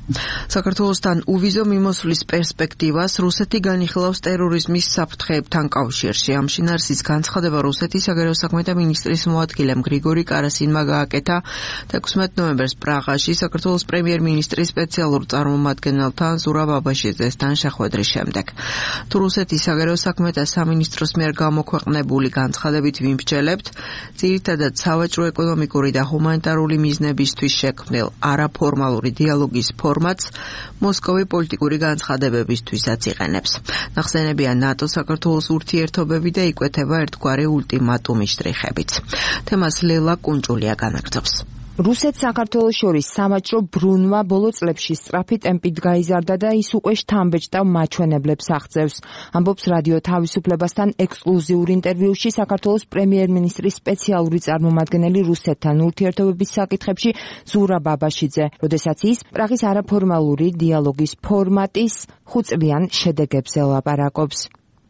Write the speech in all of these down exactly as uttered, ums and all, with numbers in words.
საქართველოსთან უვიზო მიმოსვლის პერსპექტივას რუსეთი განიხილავს ტერორიზმის საფრთხეებთან კავშირში. ამ შინაარსის განცხადება რუსეთის საგარეო საქმეთა მინისტრის მოადგილემ გრიგორი კარასინმა გააკეთა თექვსმეტ ნოემბერს პრაღაში საქართველოს პრემიერ-მინისტრის სპეციალურ წარმომადგენელთან ზურაბ ბაბაშიძესთან შეხვედრის შემდეგ. თუ რუსეთის საგარეო საქმეთა სამინისტროს მიერ გამოქვეყნებული განცხადებით ვიმსჯელებთ, ძირითადად სავაჭრო ეკონომიკური და ჰუმანიტარული მიზნებისთვის შექმნილ არაფორმალური დიალოგის ფორმატს მოსკოვი პოლიტიკური განცხადებებისთვისაც იყენებს. ნახსენებია ნატო საქართველოს ურთიერთობები და იკვეთება ერთგვარი ულტიმატუმის შტრიხებიც. თემას ლელა კუნჭულია განაგრძობს. რუსეთს საქართველოს შორის სამაჭრო ბრუნვა ბოლო წლებში სწრაფი ტემპით გაიზარდა და ის უკვე შთამბეჭდავ მაჩვენებლებს აღწევს. ამბობს რადიო თავისუფლებასთან ექსკლუზიურ ინტერვიუში საქართველოს პრემიერ-მინისტრის სპეციალური წარმომადგენელი რუსეთთან ურთიერთობების საკითხებში ზურაბ ბაბაშიძე, როდესაც ის პრაღის არაფორმალური დიალოგის ფორმატის ხუთწლიან შედეგებზე ლაპარაკობს.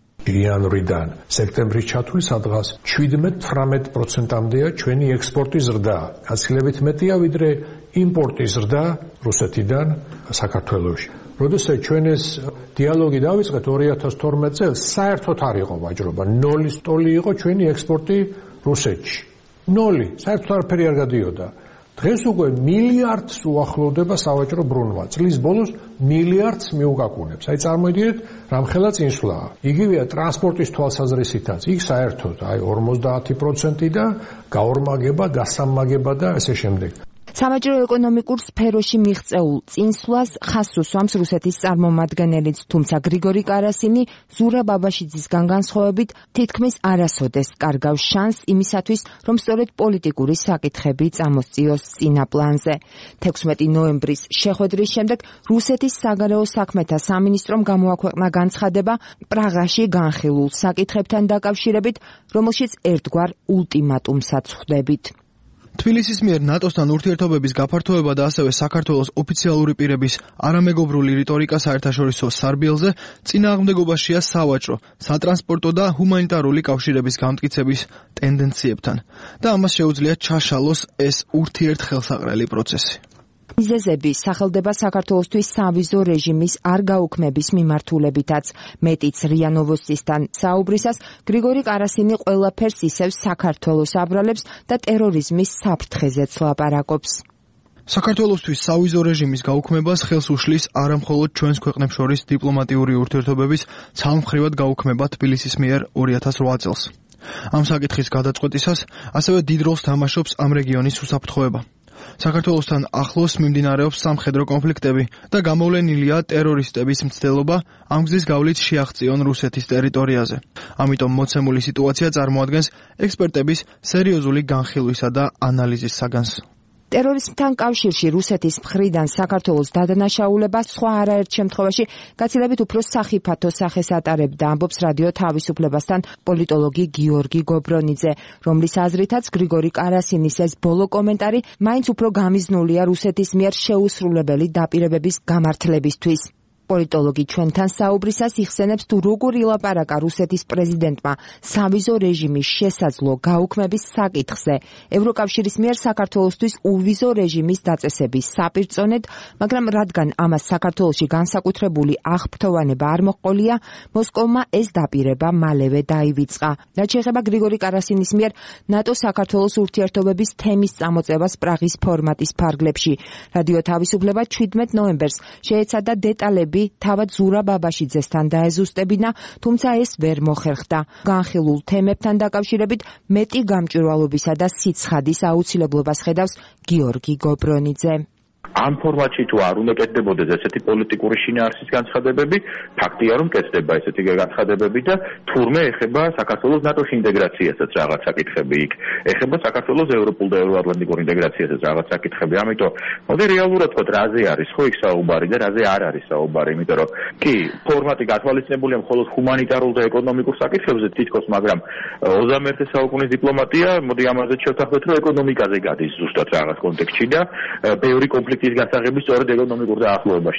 იანვრიდან სექტემბრის ჩათვლით სადღაც შვიდმეტ თვრამეტ პროცენტამდეა ჩვენი ექსპორტის ზრდა. გაცილებით მეტია ვიდრე იმპორტის ზრდა რუსეთიდან საქართველოში. როდესაც ჩვენ ეს დიალოგი დავიწყეთ ორი ათას თორმეტ წელს, საერთოდ არ იყო ვაჭრობა. ნოლის ტოლი იყო ჩვენი ექსპორტი რუსეთში. ნოლი, საერთოდ არაფერი არ გადიოდა. დღეს უკვე მილიარდს უახლოვდება სავაჭრო ბრუნვა. წლის ბოლოს მილიარდს მიუგაკუნებს. აი წარმოიდგინეთ, რამხელა წინსვლაა. იგივეა ტრანსპორტის თვალსაზრისითაც. იქ საერთოდ აი ორმოცდაათი პროცენტი და გაორმაგება, გასამაგება და ასე შემდეგ. სამაჭრო ეკონომიკურ სფეროში მიღწეულ წინსვლას ხაზს უსვამს რუსეთის წარმომადგენელიც, თუმცა გრიგორი კარასინი ზურაბ ბაბაშიძისგან განსხვავებით თითქმის არასოდეს კარგავს შანსს იმისათვის, რომ სწორედ პოლიტიკური საკითხები წამოსწიოს წინა პლანზე. თექვსმეტი ნოემბრის შეხვედრის შემდეგ რუსეთის საგარეო საქმეთა სამინისტრომ გამოაქვეყნა განცხადება პრაღაში განხილულ საკითხებთან დაკავშირებით, რომელშიც ერთგვარ ულტიმატუმსაც ხვდებით. თბილისის მიერ ნატოსთან ურთიერთობების გაფართოება და ასევე საქართველოს ოფიციალური პირების არამეგობრული რიტორიკა საერთაშორისო სარბიელზე წინააღმდეგობაშია სავაჭრო, სატრანსპორტო და ჰუმანიტარული კავშირების გამტკიცების ტენდენციებთან და ამას შეუძლია ჩაშალოს ეს ურთიერთხელსაყრელი პროცესი. მიზეზები სახელდება საქართველოსთვის სავიზო რეჟიმის არ გაუქმების მიმართულებითაც. მეტიც რია ნოვოსტისთან საუბრისას გრიგორი კარასინი ყველაფერს ისევ საქართველოს აბრალებს და ტერორიზმის საფრთხეზეც ლაპარაკობს. საქართველოსთვის სავიზო რეჟიმის გაუქმებას ხელს უშლის არამხოლოდ ჩვენს ქვეყნებს შორის დიპლომატიური ურთიერთობების ცალმხრივად გაუქმება თბილისის მიერ ორი ათას რვა წელს. ამ საკითხის გადაწყვეტისას ასევე დიდ როლს თამაშობს ამ რეგიონის უსაფრთხოება. საქართველოსთან ახლოს მიმდინარეობს სამხედრო კონფლიქტები და გამოვლენილია ტერორისტების მცდელობა ამ გზის გავლით შეაღწიონ რუსეთის ტერიტორიაზე. ამიტომ მოცემული სიტუაცია წარმოადგენს ექსპერტების სერიოზული განხილვისა და ანალიზის საგანს. ტერორიზმთან კავშირში რუსეთის მხრიდან საქართველოს დადანაშაულება სხვა არაერთ შემთხვევაში გაცილებით უფრო სახიფათო სახეს ატარებდა, ამბობს რადიო თავისუფლებასთან პოლიტოლოგი გიორგი გობრონიძე, რომლის აზრითაც გრიგორი კარასინის ეს ბოლო კომენტარი მაინც უფრო გამიზნულია რუსეთის მიერ შეუსრულებელი დაპირებების გამართლებისთვის. პოლიტოლოგი ჩვენთან საუბრისას იხსენებს, თუ როგორ ილაპარაკა რუსეთის პრეზიდენტმა სავიზო რეჟიმის შესაძლო გაუქმების საკითხზე ევროკავშირის მიერ საქართველოსთვის უვიზო რეჟიმის დაწესების საპირწონედ, მაგრამ რადგან ამას საქართველოში განსაკუთრებული აღფრთოვანება არ მოჰყოლია, მოსკოვმა ეს დაპირება მალევე დაივიწყა. რაც შეეხება გრიგორი კარასინის მიერ ნატო საქართველოს ურთიერთობების თემის წამოწევას პრაღის ფორმატის ფარგლებში, რადიო თავისუფლება შვიდმეტ ნოემბერს შეეცადა დეტალები თავად ზურაბ ბაბაშიძესთან დაეზუსტებინა, თუმცა ეს ვერ მოხერხდა. განხილულ თემებთან დაკავშირებით მეტი გამჭვირვალობისა და სიცხადის აუცილებლობას ხედავს გიორგი გობრონიძე. ამ ფორმატში თუ არ უნდა კეთდებოდეს ესეთი პოლიტიკური შინაარსის განცხადებები, ფაქტია რომ კეთდება ესეთი განცხადებები და თურმე ეხება საქართველოს ნატოში ინტეგრაციასაც რაღაც საკითხები იქ. ეხება საქართველოს ევროპულ და ევროატლანტიკურ ინტეგრაციასაც რაღაც საკითხები. ამიტომ მოდი რეალურად ვთქვათ, რაზე არის ხო იქ საუბარი და რაზე არ არის საუბარი, იმიტომ რომ კი, ფორმატი გათვალისწინებულია მხოლოდ ჰუმანიტარულ და ეკონომიკურ საკითხებზე თითქოს, მაგრამ ოცდამეერთე საუკუნის დიპლომატია, მოდი ამაზე შევთანხმდეთ, რომ ეკონომიკაზე გადის ზუსტად რაღაც კონტექსტში და ბევრი კონფლიქტი ის გასაღები სწორედ ეკონომიკურ დაახლოებაში ძალ.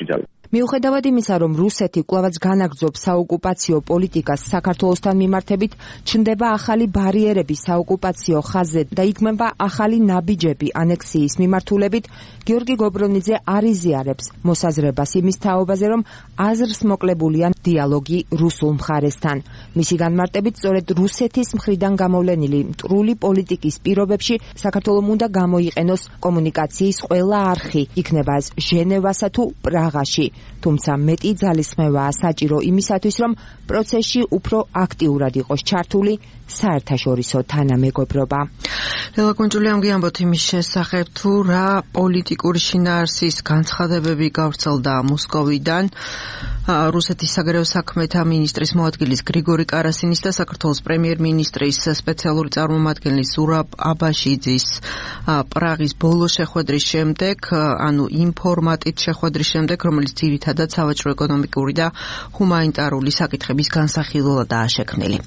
მიუხედავად იმისა, რომ რუსეთი კვლავაც განაგრძობს საოკუპაციო პოლიტიკას საქართველოსთან მიმართებით, ჩნდება ახალი ბარიერები საოკუპაციო ხაზზე და იქმნება ახალი ნაბიჯები ანექსიის მიმართულებით, გიორგი გობრონიძე არ იზიარებს მოსაზრებას იმის თაობაზე, რომ აზრს მოკლებულია დიალოგი რუსულ მხარესთან. მისი განმარტებით, სწორედ რუსეთის მხრიდან გამოვლენილი მტრული პოლიტიკის პირობებში საქართველოს უნდა გამოიყენოს კომუნიკაციის ყველა არხი, იქნება ეს ჟენევასა თუ პრაღაში. თუმცა მეტი ძალისხმევაა საჭირო იმისათვის, რომ პროცესში უფრო აქტიურად იყოს ჩართული საერთაშორისო თანამეგობრობა. ლელა კუნჭული ამგვიანებთ იმის შესახებ, თუ რა პოლიტიკური შინაარსის განცხადებები გავრცელდა მოსკოვიდან რუსეთის საგარეო საქმეთა მინისტრის მოადგილის გრიგორი კარასინის და საქართველოს პრემიერ-მინისტრის სპეციალური წარმომადგენლის ზურაბ აბაშიძის პრაღის ბოლო შეხვედრის შემდეგ, ანუ იმ ფორმატით შეხვედრის შემდეგ, რომელიც ძირითადად სავაჭრო ეკონომიკური და ჰუმანიტარული საკითხების განსახილველადაა შექმნილი.